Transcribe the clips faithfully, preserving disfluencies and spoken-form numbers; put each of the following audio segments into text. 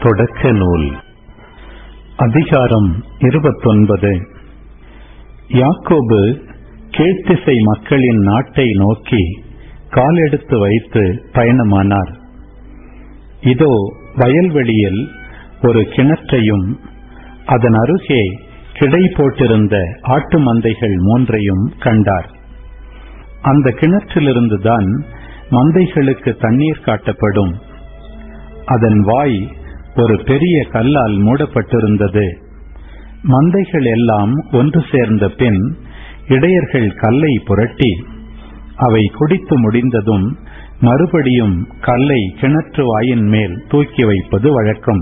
தொடக்க நூல் அதிகாரம் இருபத்தொன்பது. யாக்கோபு கீழ்த்திசை மக்களின் நாட்டை நோக்கி காலெடுத்து வைத்து பயணமானார். இதோ வயல்வெளியில் ஒரு கிணற்றையும் அதன் அருகே கிடை போட்டிருந்த ஆட்டு மந்தைகள் மூன்றையும் கண்டார். அந்த கிணற்றிலிருந்துதான் மந்தைகளுக்கு தண்ணீர் காட்டப்படும். அதன் வாய் ஒரு பெரிய கல்லால் மூடப்பட்டிருந்தது. மந்தைகள் எல்லாம் ஒன்று சேர்ந்த பின் இடையர்கள் கல்லை புரட்டி அவை குடித்து முடிந்ததும் மறுபடியும் கல்லை கிணற்று வாயின் மேல் தூக்கி வைப்பது வழக்கம்.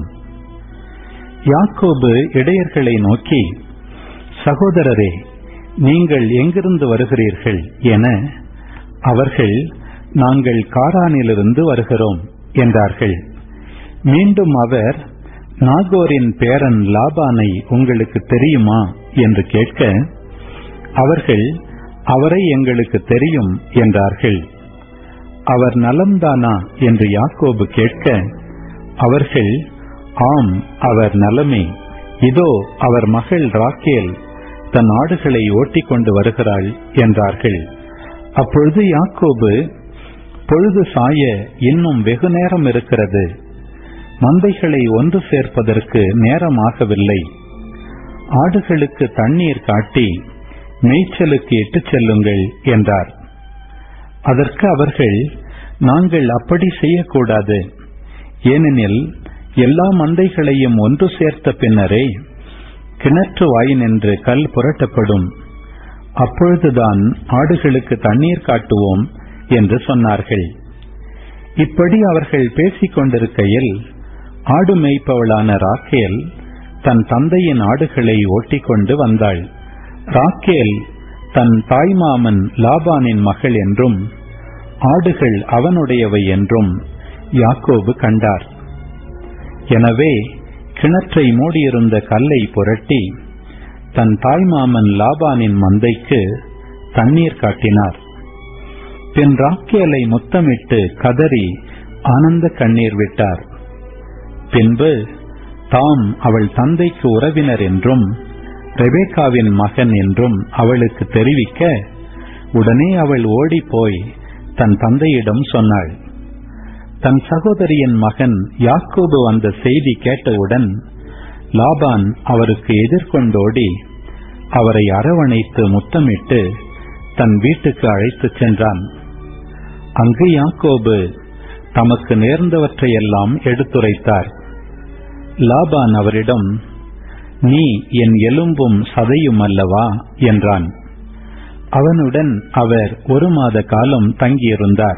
யாக்கோபு இடையர்களை நோக்கி, சகோதரரே, நீங்கள் எங்கிருந்து வருகிறீர்கள் என அவர்கள், நாங்கள் காரானிலிருந்து வருகிறோம் என்றார்கள். மீண்டும் அவர், நாகோரின் பேரன் லாபானை உங்களுக்கு தெரியுமா என்று கேட்க, அவர்கள், அவரை எங்களுக்கு தெரியும் என்றார்கள். அவர் நலம்தானா என்று யாக்கோபு கேட்க, அவர்கள், ஆம், அவர் நலமே. இதோ அவர் மகள் ராக்கேல் தன் ஆடுகளை ஓட்டிக் கொண்டு வருகிறாள் என்றார்கள். அப்பொழுது யாக்கோபு, பொழுது சாய இன்னும் வெகு நேரம் இருக்கிறது, மந்தைகளை ஒன்று சேர்ப்பதற்கு நேரமாகவில்லை. ஆடுகளுக்கு தண்ணீர் காட்டி மேய்ச்சலுக்கு இட்டுச் செல்லுங்கள் என்றார். அதற்கு அவர்கள், நாங்கள் அப்படி செய்யக்கூடாது. ஏனெனில் எல்லா மந்தைகளையும் ஒன்று சேர்த்த பின்னரே கிணற்று வாயினின்று கல் புரட்டப்படும். அப்பொழுதுதான் ஆடுகளுக்கு தண்ணீர் காட்டுவோம் என்று சொன்னார்கள். இப்படி அவர்கள் பேசிக் கொண்டிருக்கையில் ஆடு மேய்ப்பவளான ராக்கேல் தன் தந்தையின் ஆடுகளை ஓட்டிக்கொண்டு வந்தாள். ராக்கேல் தன் தாய்மாமன் லாபானின் மகள் என்றும் ஆடுகள் அவனுடையவை என்றும் யாக்கோபு கண்டார். எனவே கிணற்றை மூடியிருந்த கல்லை புரட்டி தன் தாய்மாமன் லாபானின் மந்தைக்கு தண்ணீர் காட்டினார். பின் ராக்கேலை முத்தமிட்டு கதறி ஆனந்த கண்ணீர் விட்டார். பின்பு தாம் அவள் தந்தைக்கு உறவினர் என்றும் ரெபேக்காவின் மகன் என்றும் அவளுக்கு தெரிவிக்க, உடனே அவள் ஓடிப்போய் தன் தந்தையிடம் சொன்னாள். தன் சகோதரியின் மகன் யாக்கோபு வந்த செய்தி கேட்டவுடன் லாபான் அவருக்கு எதிர்கொண்டோடி அவரை அரவணைத்து முத்தமிட்டு தன் வீட்டுக்கு அழைத்துச் சென்றான். அங்கு யாக்கோபு தமக்கு நேர்ந்தவற்றையெல்லாம் எடுத்துரைத்தார். லாபான் அவரிடம், நீ என் எலும்பும் சதையும் அல்லவா என்றான். அவனுடன் அவர் ஒரு மாத காலம் தங்கியிருந்தார்.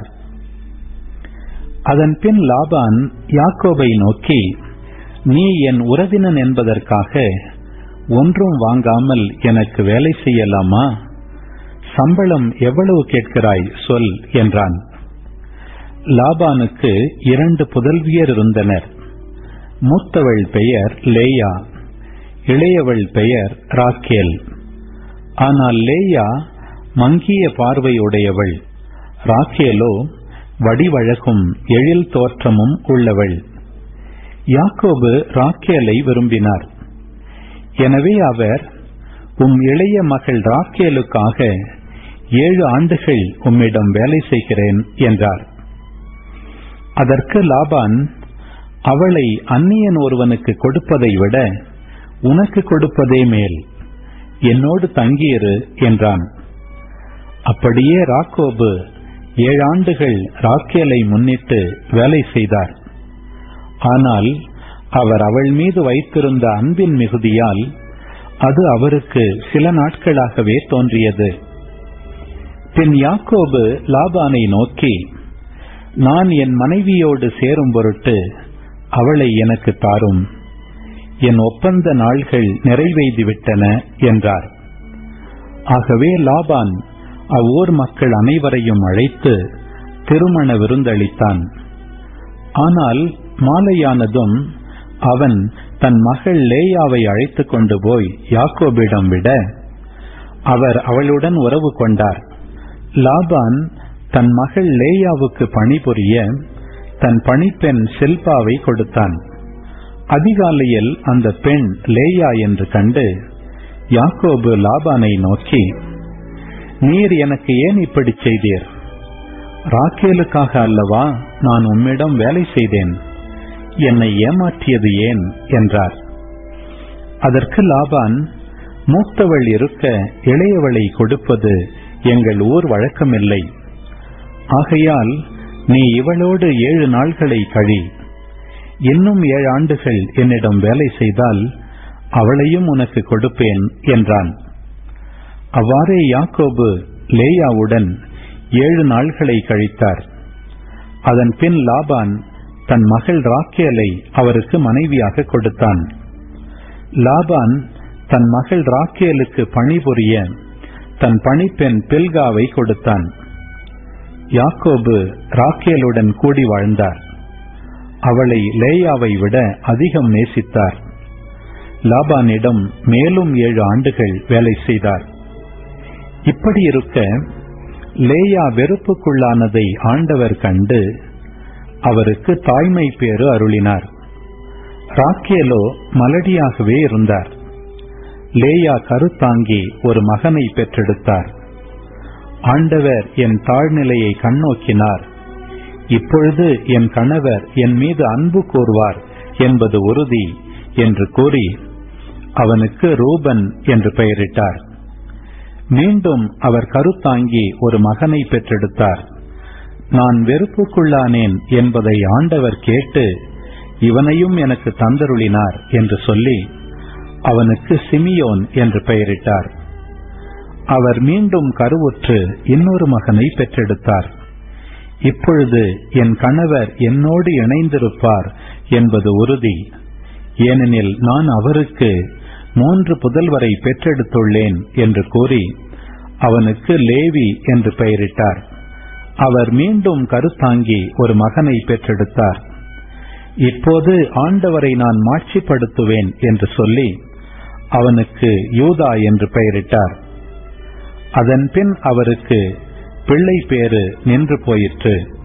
அதன் பின் லாபான் யாக்கோபை நோக்கி, நீ என் உறவினன் என்பதற்காக ஒன்றும் வாங்காமல் எனக்கு வேலை செய்யலாமா? சம்பளம் எவ்வளவு கேட்கிறாய் சொல் என்றான். லாபானுக்கு இரண்டு புதல்வியர் இருந்தனர். மூத்தவள் பெயர் லேயா, இளையவள் பெயர் ராக்கேல். ஆனால் லேயா மங்கிய பார்வையுடையவள், ராக்கேலோ வடிவழகும் எழில் தோற்றமும் உள்ளவள். யாக்கோபு ராக்கேலை விரும்பினார். எனவே அவர், உம் இளைய மகள் ராக்கேலுக்காக ஏழு ஆண்டுகள் உம்மிடம் வேலை செய்கிறேன் என்றார். அதற்கு லாபான், அவளை அந்நியன் ஒருவனுக்கு கொடுப்பதை விட உனக்கு கொடுப்பதே மேல், என்னோடு தங்கியிரு என்றான். அப்படியே யாக்கோபு ஏழாண்டுகள் ராக்கேலை முன்னிட்டு வேலை செய்தார். ஆனால் அவர் அவள் மீது வைத்திருந்த அன்பின் மிகுதியால் அது அவருக்கு சில நாட்களாகவே தோன்றியது. பின் யாக்கோபு லாபானை நோக்கி, நான் என் மனைவியோடு சேரும் பொருட்டு அவளை எனக்கு தாரும், என் ஒப்பந்த நாள்கள் நிறைவேறிவிட்டன என்றார். ஆகவே லாபான் அவ்வூர் மக்கள் அனைவரையும் அழைத்து திருமண விருந்தளித்தான். ஆனால் மாலையானதும் அவன் தன் மகள் லேயாவை அழைத்துக் கொண்டு போய் யாக்கோபிடம் விட அவர் அவளுடன் உறவு கொண்டார். லாபான் தன் மகள் லேயாவுக்கு பணிபுரிய தன் பணிப்பெண் சில்பாவை கொடுத்தான். அதிகாலையில் அந்த பெண் லேயா என்று கண்டு யாக்கோபு லாபானை நோக்கி, நீர் எனக்கு ஏன் இப்படி செய்தீர்? ராக்கேலுக்காக அல்லவா நான் உம்மிடம் வேலை செய்தேன், என்னை ஏமாற்றியது ஏன் என்றார். அதற்கு லாபான், மூத்தவள் இருக்க இளையவளை கொடுப்பது எங்கள் ஊர் வழக்கமில்லை. ஆகையால் நீ இவளோடு ஏழு நாள்களை கழி, இன்னும் ஏழு ஆண்டுகள் என்னிடம் வேலை செய்தால் அவளையும் உனக்கு கொடுப்பேன் என்றான். அவ்வாறே யாக்கோபு லேயாவுடன் ஏழு நாள்களை கழித்தார். அதன் பின் லாபான் தன் மகள் ராக்கேலை அவருக்கு மனைவியாக கொடுத்தான். லாபான் தன் மகள் ராக்கேலுக்கு பணிபுரிய தன் பணிப்பெண் பில்காவை கொடுத்தான். யாக்கோபு ராக்கேலுடன் கூடி வாழ்ந்தார். அவளை லேயாவை விட அதிகம் நேசித்தார். லாபானிடம் மேலும் ஏழு ஆண்டுகள் வேலை செய்தார். இப்படி இருக்க லேயா வெறுப்புக்குள்ளானதை ஆண்டவர் கண்டு அவருக்கு தாய்மை பேறு அருளினார். ராக்கேலோ மலடியாகவே இருந்தார். லேயா கருத்தாங்கி ஒரு மகனை பெற்றெடுத்தார். ஆண்டவர் என் தாழ்நிலையை கண்ணோக்கினார். இப்பொழுது என் கணவர் என் மீது அன்பு கூர்வார் என்பது உறுதி என்று கூறி அவனுக்கு ரூபன் என்று பெயரிட்டார். மீண்டும் அவர் கருத்தாங்கி ஒரு மகனை பெற்றெடுத்தார். நான் வெறுப்புக்குள்ளானேன் என்பதை ஆண்டவர் கேட்டு இவனையும் எனக்கு தந்தருளினார் என்று சொல்லி அவனுக்கு சிமியோன் என்று பெயரிட்டார். அவர் மீண்டும் கருவுற்று இன்னொரு மகனை பெற்றெடுத்தார். இப்பொழுது என் கணவர் என்னோடு இணைந்திருப்பார் என்பது உறுதி, ஏனெனில் நான் அவருக்கு மூன்று புதல்வரை பெற்றெடுத்துள்ளேன் என்று கூறி அவனுக்கு லேவி என்று பெயரிட்டார். அவர் மீண்டும் கருத்தாங்கி ஒரு மகனை பெற்றெடுத்தார். இப்போது ஆண்டவரை நான் மாட்சிப்படுத்துவேன் என்று சொல்லி அவனுக்கு யூதா என்று பெயரிட்டார். அதன் பின் அவருக்கு பிள்ளை பேறு நின்று போயிற்று.